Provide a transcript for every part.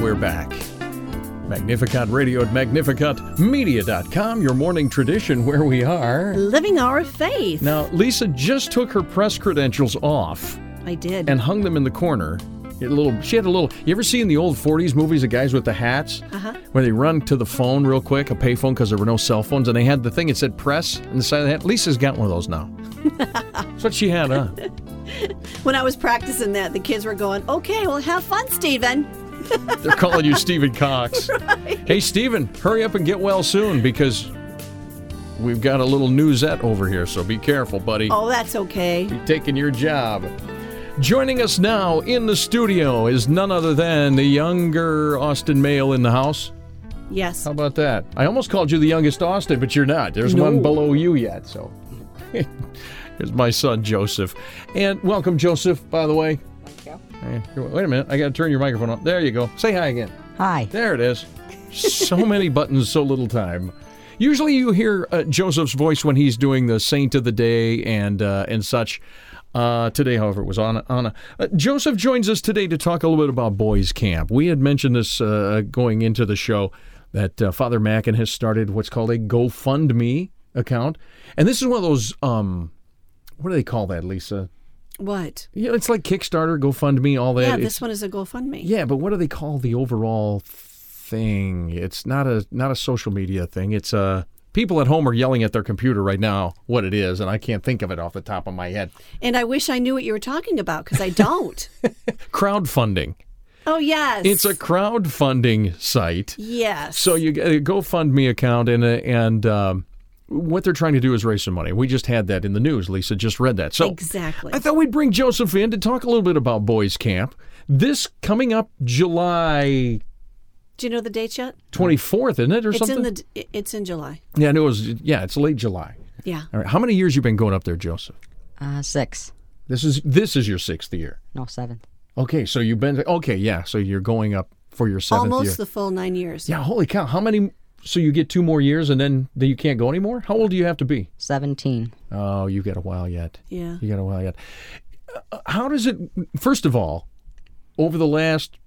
we're back. Magnificat Radio at magnificatmedia.com, your morning tradition where we are living our faith. Now, Lisa just took her press credentials off. I did. And hung them in the corner. She had a little, you ever see in the old 40s movies, the guys with the hats? Where they run to the phone real quick, a payphone, because there were no cell phones, and they had the thing that said press on the side of the hat. Lisa's got one of those now. That's what she had, huh? When I was practicing that, the kids were going, okay, well, have fun, Stephen. They're calling you Stephen Cox. Right. Hey, Stephen, hurry up and get well soon, because we've got a little newsette over here, so be careful, buddy. Oh, that's okay. Be taking your job. Joining us now in the studio is none other than the younger Austin male in the house. Yes. How about that? I almost called you the youngest Austin, but you're not. There's one below you yet, so. Here's my son, Joseph. And welcome, Joseph, by the way. Thank you. Wait a minute. I got to turn your microphone on. There you go. Say hi again. Hi. There it is. So many buttons, so little time. Usually you hear Joseph's voice when he's doing the Saint of the Day and such. Today, however, it was Anna. Joseph joins us today to talk a little bit about Boys Camp. We had mentioned this going into the show that Father Mackin has started what's called a GoFundMe account. And this is one of those, what do they call that, Lisa? What? Yeah, it's like Kickstarter, GoFundMe, all that. Yeah, this one is a GoFundMe. Yeah, but what do they call the overall thing? It's not a social media thing. It's people at home are yelling at their computer right now what it is, and I can't think of it off the top of my head. And I wish I knew what you were talking about, because I don't. Crowdfunding. Oh, yes. It's a crowdfunding site. Yes. So you get a GoFundMe account, and what they're trying to do is raise some money. We just had that in the news. Lisa just read that. So exactly. I thought we'd bring Joseph in to talk a little bit about Boys Camp. This coming up July... Do you know the date yet? 24th, isn't it, or something? It's in July. Yeah, I knew it was. Yeah, it's late July. Yeah. All right. How many years you been going up there, Joseph? 6. This is your 6th year. No, 7th. Okay, so you've been. Okay, yeah. So you're going up for your 7th year. Almost the full 9 years. Yeah. Holy cow! How many? So you get 2 more years, and then you can't go anymore. How old do you have to be? 17. Oh, you got a while yet. Yeah. You got a while yet. How does it? First of all, over the last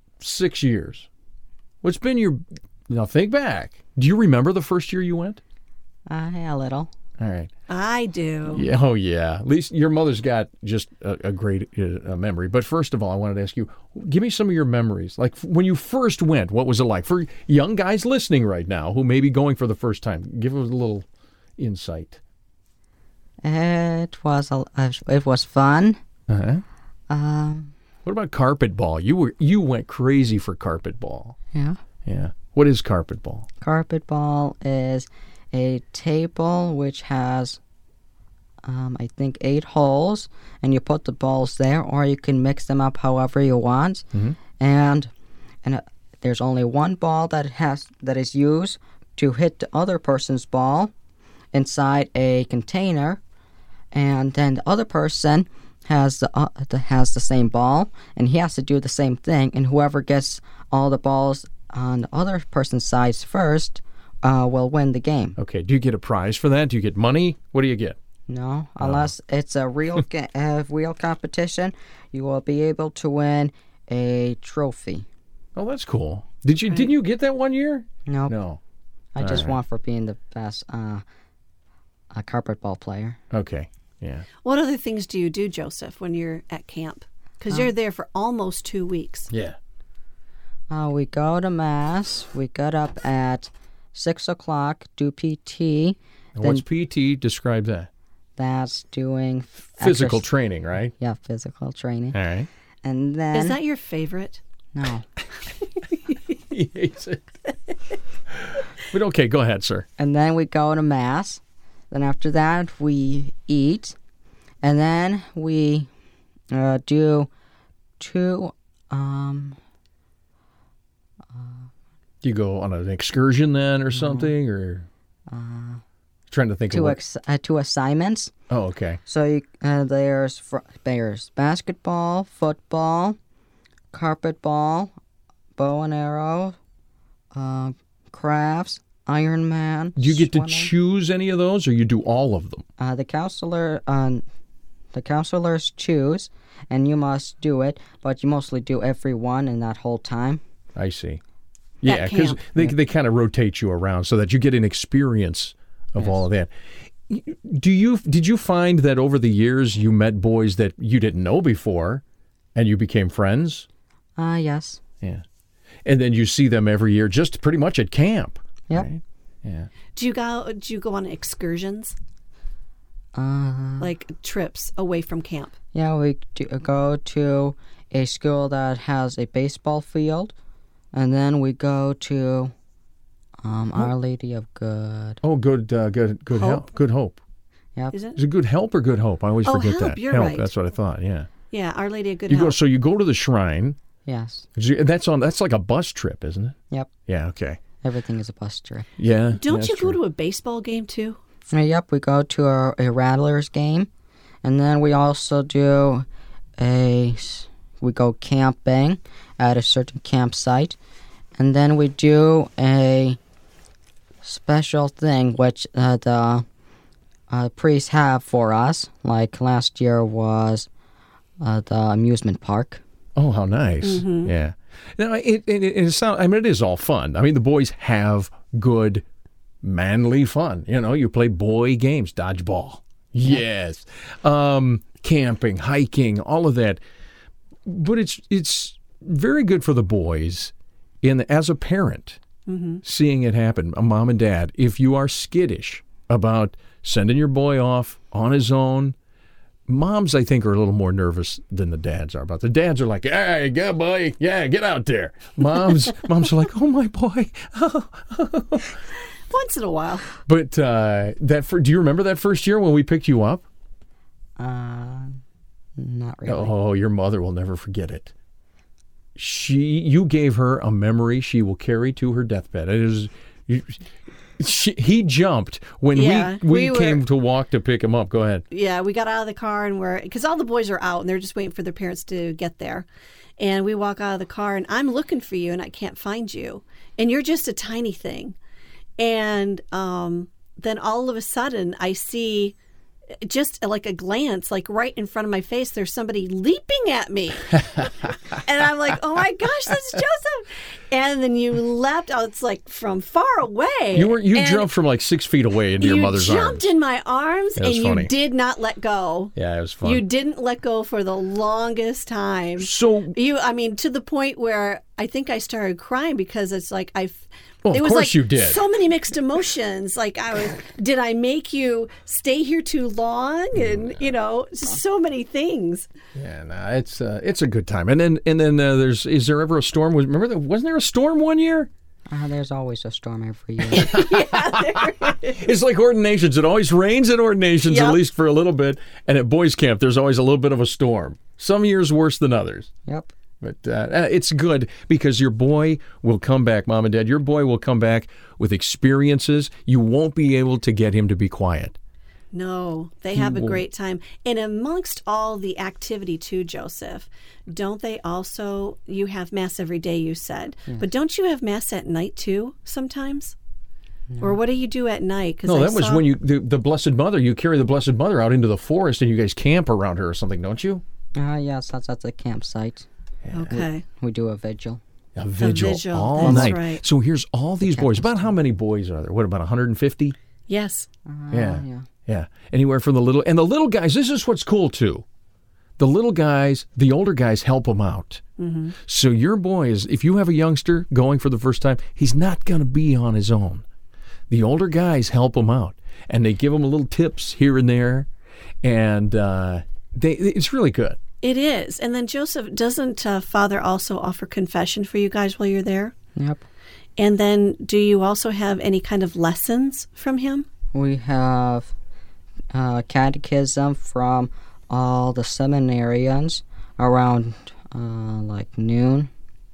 6 years. What's been your... Now, think back. Do you remember the first year you went? A little. All right. I do. Yeah, oh, yeah. At least your mother's got just a great memory. But first of all, I wanted to ask you, give me some of your memories. Like, when you first went, what was it like? For young guys listening right now who may be going for the first time, give us a little insight. It was fun. Uh-huh. What about carpet ball? You went crazy for carpet ball. Yeah. Yeah. What is carpet ball? Carpet ball is a table which has, I think, 8 holes, and you put the balls there, or you can mix them up however you want. Mm-hmm. And there's only one ball that is used to hit the other person's ball inside a container, and then the other person has the same ball, and he has to do the same thing, and whoever gets all the balls on the other person's side first will win the game. Okay. Do you get a prize for that? Do you get money? What do you get? No, unless it's a real real competition, you will be able to win a trophy. Oh, that's cool. Didn't you get that one year? Nope. No. I just won for being the best carpet ball player. Okay. Yeah. What other things do you do, Joseph, when you're at camp? Because you're there for almost 2 weeks. Yeah. We go to Mass. We get up at 6 o'clock, do PT. And what's PT? Describe that. That's doing... Physical training, right? Yeah, physical training. All right. And then... Is that your favorite? No. He hates it. But okay, go ahead, sir. And then we go to Mass. Then after that, we eat. And then we do 2... Do you go on an excursion then or something? Or trying to think of 2 assignments. Oh, okay. So there's basketball, football, carpet ball, bow and arrow, crafts, Iron Man. Do you get swimming. to choose any of those, or you do all of them? The counselors choose, and you must do it, but you mostly do every one in that whole time. I see. Yeah, At because camp. they kind of rotate you around so that you get an experience of all of that. Did you find that over the years you met boys that you didn't know before, and you became friends? Yes. Yeah, and then you see them every year, just pretty much at camp. Yep. Right? Yeah. Do you go on excursions? Like trips away from camp? Yeah, we go to a school that has a baseball field, and then we go to Our Lady of Good. Oh, good help. Good hope. Yep. Is it? Is it Good Help or Good Hope? I always forget Help, that. you're Help. right. That's what I thought. Yeah. Yeah, Our Lady of Good You Help. so you go to the shrine. Yes. That's like a bus trip, isn't it? Yep. Yeah. Okay. Everything is a bus trip. Yeah. Don't that's you go true. to a baseball game too? Yep, we go to a Rattlers game, and then we also do we go camping at a certain campsite, and then we do a special thing which the priests have for us. Like last year was the amusement park. Oh, how nice! Mm-hmm. Yeah. Now it sounds. I mean, it is all fun. I mean, the boys have good, manly fun. You know, you play boy games, dodgeball. Yes. Camping, hiking, all of that. But it's very good for the boys, as a parent, seeing it happen. A mom and dad, if you are skittish about sending your boy off on his own. Moms, I think, are a little more nervous than the dads are about. The dads are like, "Hey, go boy, yeah, get out there." Moms are like, "Oh my boy." Once in a while. But do you remember that first year when we picked you up? Not really. Oh, your mother will never forget it. You gave her a memory she will carry to her deathbed. It is. He jumped when we came to walk to pick him up. Go ahead. Yeah, we got out of the car and because all the boys are out and they're just waiting for their parents to get there. And we walk out of the car and I'm looking for you and I can't find you. And you're just a tiny thing. And then all of a sudden I see just like a glance, like right in front of my face, there's somebody leaping at me. And I'm like, oh my gosh, that's Joseph. And then you leapt out, it's like from far away. You jumped from like 6 feet away into your mother's arms. You jumped in my arms and funny. you did not let go. Yeah, it was fun. You didn't let go for the longest time. So to the point where I think I started crying because it's like of was course like you did. So many mixed emotions. Like did I make you stay here too long? And so many things. Yeah, no, it's a good time. And then is there ever a storm? Wasn't there a storm one year? There's always a storm every year. It's like ordinations. It always rains at ordinations, at least for a little bit. And at boys' camp, there's always a little bit of a storm. Some years worse than others. Yep. But it's good because your boy will come back, Mom and Dad. Your boy will come back with experiences. You won't be able to get him to be quiet. No, they have a great time. And amongst all the activity too, Joseph, don't they also, you have Mass every day, you said, but don't you have Mass at night too sometimes? No. Or what do you do at night? No, that was when the Blessed Mother, you carry the Blessed Mother out into the forest and you guys camp around her or something, don't you? Yes, that's at the campsite. Okay. We do a vigil. A vigil all that's night. Right. So here's all these boys. About how many boys are there? What, about 150? Yes. Yeah. Anywhere from the little guys, this is what's cool too. The little guys, the older guys help them out. Mm-hmm. So your boy if you have a youngster going for the first time, he's not going to be on his own. The older guys help him out. And they give him little tips here and there. And it's really good. It is. And then, Joseph, doesn't Father also offer confession for you guys while you're there? Yep. And then do you also have any kind of lessons from him? We have catechism from all the seminarians around like noon.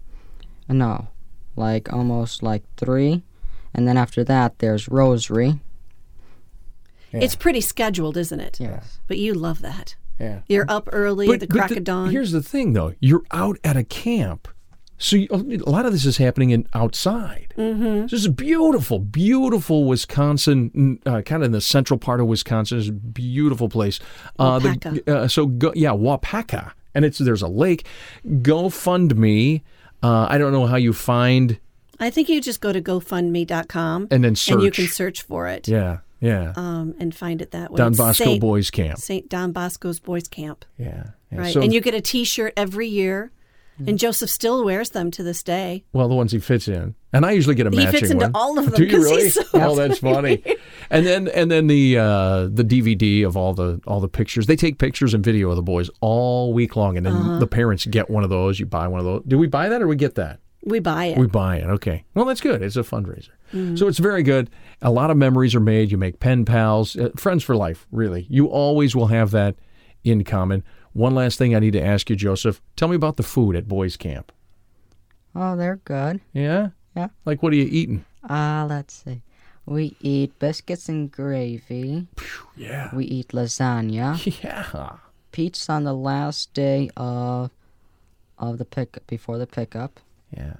No, like almost like 3. And then after that, there's rosary. Yeah. It's pretty scheduled, isn't it? Yes. But you love that. Yeah. You're up early at the crack of dawn. Here's the thing, though. You're out at a camp. So a lot of this is happening outside. Mm-hmm. This is beautiful, beautiful Wisconsin, kind of in the central part of Wisconsin. It's a beautiful place. Wapaka. Wapaka. And there's a lake. GoFundMe I don't know how you find I think you just go to GoFundMe.com and then search. and you can search for it. Yeah. And find it that way. Don It's Bosco Boys Camp. St. Don Bosco's Boys Camp. Yeah. Right. So, And you get a T-shirt every year. And Joseph still wears them to this day. well, the ones he fits in, and I usually get a matching one. He fits into all of them. Do you 'cause really? he's so Oh, that's funny. And then the DVD of all the pictures. They take pictures and video of the boys all week long, and then the parents get one of those. You buy one of those. Do we buy that or we get that? We buy it. We buy it. Okay. Well, that's good. It's a fundraiser. So it's very good. A lot of memories are made. You make pen pals, friends for life, really. You always will have that in common. One last thing I need to ask you, Joseph. Tell me about the food at Boys Camp. Oh, they're good. Yeah? Yeah. Like, what are you eating? Let's see. We eat biscuits and gravy. Yeah. We eat lasagna. Yeah. Pizza on the last day of the before the pickup. Yeah.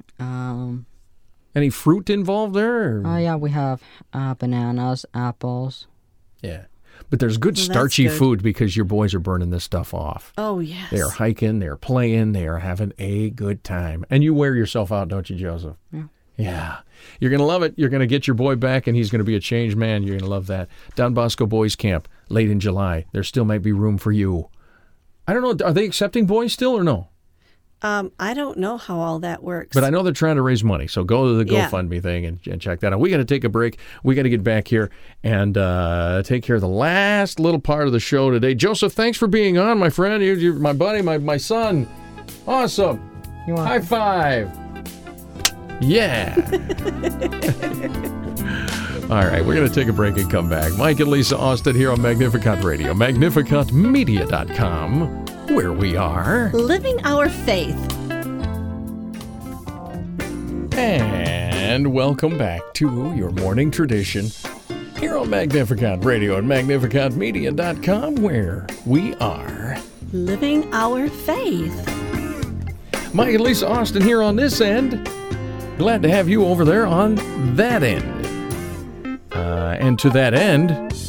Oh Any fruit involved there? Or? yeah, we have bananas, apples. Yeah. But there's good Well, that's starchy good. food because your boys are burning this stuff off. Oh, yes. They are hiking, they are playing, they are having a good time. And you wear yourself out, don't you, Joseph? Yeah. Yeah. You're going to love it. You're going to get your boy back, and he's going to be a changed man. You're going to love that. Don Bosco Boys Camp, late in July. There still might be room for you. I don't know. Are they accepting boys still or no? I don't know how all that works. But I know they're trying to raise money, so go to the Yeah. GoFundMe thing and check that out. We got to take a break. We got to get back here and take care of the last little part of the show today. Joseph, thanks for being on, my friend. You're my buddy, my son. Awesome. You want High five. Yeah. All right, we're going to take a break and come back. Mike and Lisa Austin here on Magnificent Radio, magnificentmedia.com, where we are. Living our faith. And welcome back to your morning tradition here on Magnificent Radio and magnificentmedia.com, where we are. Living our faith. Mike and Lisa Austin here on this end. Glad to have you over there on that end. And to that end,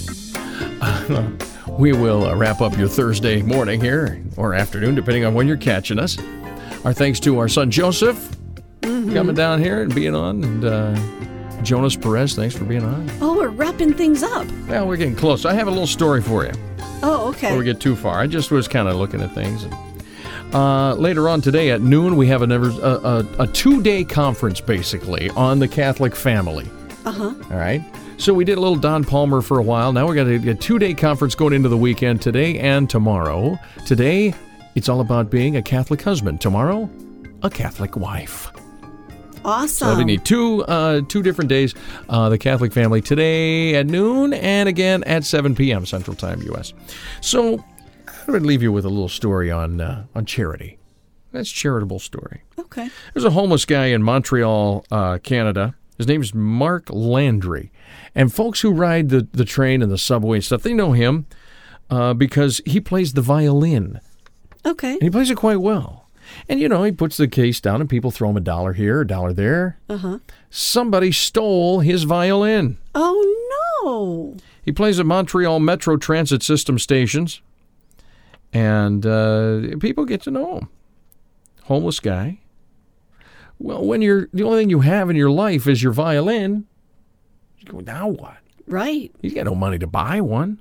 we will wrap up your Thursday morning here, or afternoon, depending on when you're catching us. Our thanks to our son Joseph coming down here and being on, and Jonas Perez, thanks for being on. Oh, we're wrapping things up. Well, we're getting close. I have a little story for you Oh, before okay. we get too far. I just was kind of looking at things. Later on today at noon, we have a 2-day conference, basically, on the Catholic family. Uh-huh. All right. So we did a little Don Palmer for a while. Now we got a 2-day conference going into the weekend, today and tomorrow. Today, it's all about being a Catholic husband. Tomorrow, a Catholic wife. Awesome. So we need two different days. The Catholic family today at noon and again at 7 p.m. Central Time, U.S. So I would leave you with a little story on charity. That's a charitable story. Okay. There's a homeless guy in Montreal, Canada. His name is Mark Landry. And folks who ride the train and the subway and stuff, they know him because he plays the violin. Okay. And he plays it quite well. And, you know, he puts the case down and people throw him $1 here, $1 there. Uh-huh. Somebody stole his violin. Oh, no. He plays at Montreal Metro Transit System stations. And people get to know him. Homeless guy. Well, when the only thing you have in your life is your violin, you go, now what? Right. He's got no money to buy one.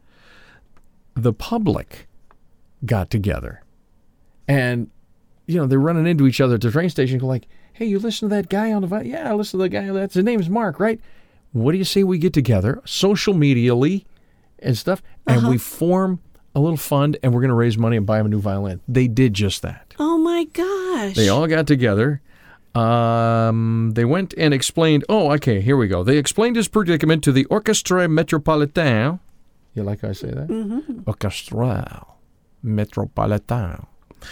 The public got together. And, you know, they're running into each other at the train station, go like, hey, you listen to that guy on the violin? Yeah, I listen to the guy. His name is Mark, right? What do you say we get together, social medially and stuff, and we form a little fund, and we're going to raise money and buy him a new violin? They did just that. Oh, my gosh. They all got together. They went and explained, here we go. They explained his predicament to the Orchestre Métropolitain. You like how I say that? Mm-hmm. Orchestre Métropolitain.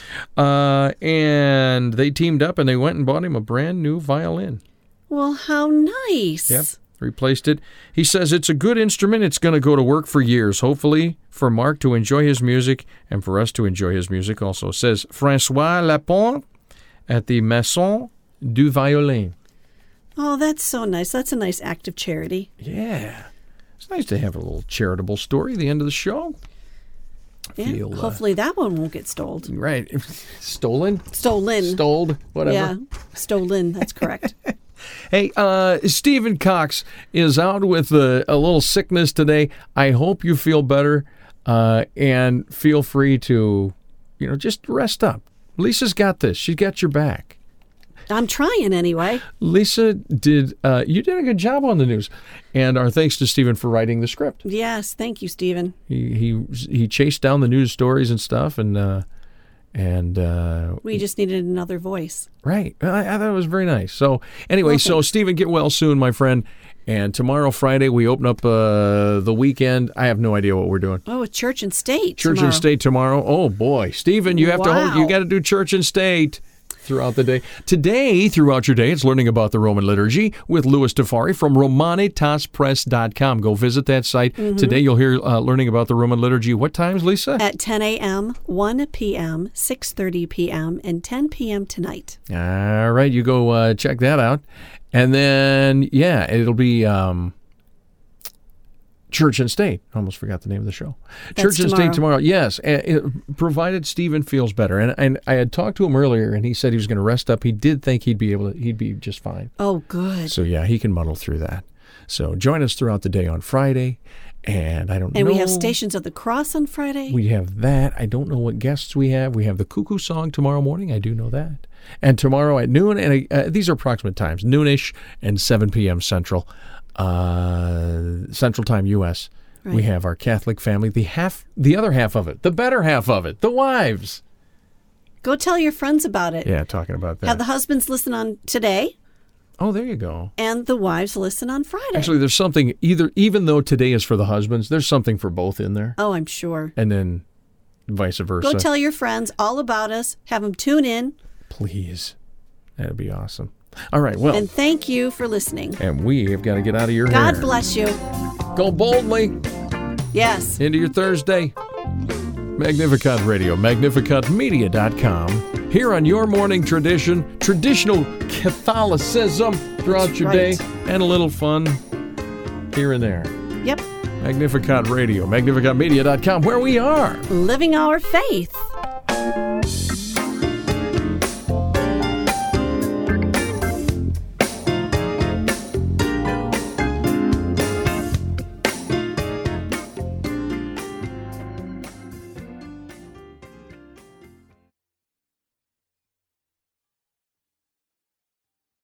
And they teamed up and they went and bought him a brand new violin. Well, how nice. Yep. Replaced it. He says it's a good instrument. It's going to go to work for years, hopefully for Mark to enjoy his music and for us to enjoy his music also. Says François Lapont at the Maison du Violin. Oh, that's so nice. That's a nice act of charity. Yeah. It's nice to have a little charitable story at the end of the show. Yeah, feel hopefully that one won't get stolen. right. Stolen? Stolen. Stoled? Whatever. Yeah, stolen. That's correct. Hey, Stephen Cox is out with a little sickness today. I hope you feel better, and feel free to, just rest up. Lisa's got this. She's got your back. I'm trying anyway. Lisa, you did a good job on the news, and our thanks to Stephen for writing the script. Yes, thank you, Stephen. He chased down the news stories and stuff, and we just needed another voice. right. I thought it was very nice. So anyway, so Stephen, get well soon, my friend. And tomorrow, Friday, we open up the weekend. I have no idea what we're doing. Oh, Church and State. Church tomorrow. and State tomorrow. Oh boy, Stephen, you have you got to do Church and State throughout the day. Today, throughout your day, it's learning about the Roman liturgy with Louis Tafari from RomanitasPress.com. Go visit that site. Today, you'll hear learning about the Roman liturgy. What times, Lisa? At 10 a.m., 1 p.m., 6:30 p.m., and 10 p.m. tonight. All right, you go check that out. And then, it'll be Church and State. Almost forgot the name of the show. That's Church and tomorrow. State tomorrow. Yes, provided Stephen feels better. And I had talked to him earlier, and he said he was going to rest up. He did think he'd be just fine. Oh, good. So he can muddle through that. So join us throughout the day on Friday. And I don't know. And we have Stations of the Cross on Friday. We have that. I don't know what guests we have. We have the Cuckoo Song tomorrow morning. I do know that. And tomorrow at noon, and these are approximate times, noonish and 7 p.m. Central Time U.S. Right. We have our Catholic family, the other half of it, the better half of it, the wives. Go tell your friends about it. Yeah, talking about that. Have the husbands listen on today, Oh, there you go. and the wives listen on Friday. Actually, there's something, even though today is for the husbands, there's something for both in there. Oh, I'm sure. And then vice versa. Go tell your friends all about us. Have them tune in. Please. That'd be awesome. All right, well. And thank you for listening. And we have got to get out of your hair. God bless you. Go boldly Yes. into your Thursday. Magnificat Radio, magnificatmedia.com. Here on your morning tradition, traditional Catholicism throughout That's your right. day, and a little fun here and there. Yep. Magnificat Radio, magnificatmedia.com, where we are. Living our faith.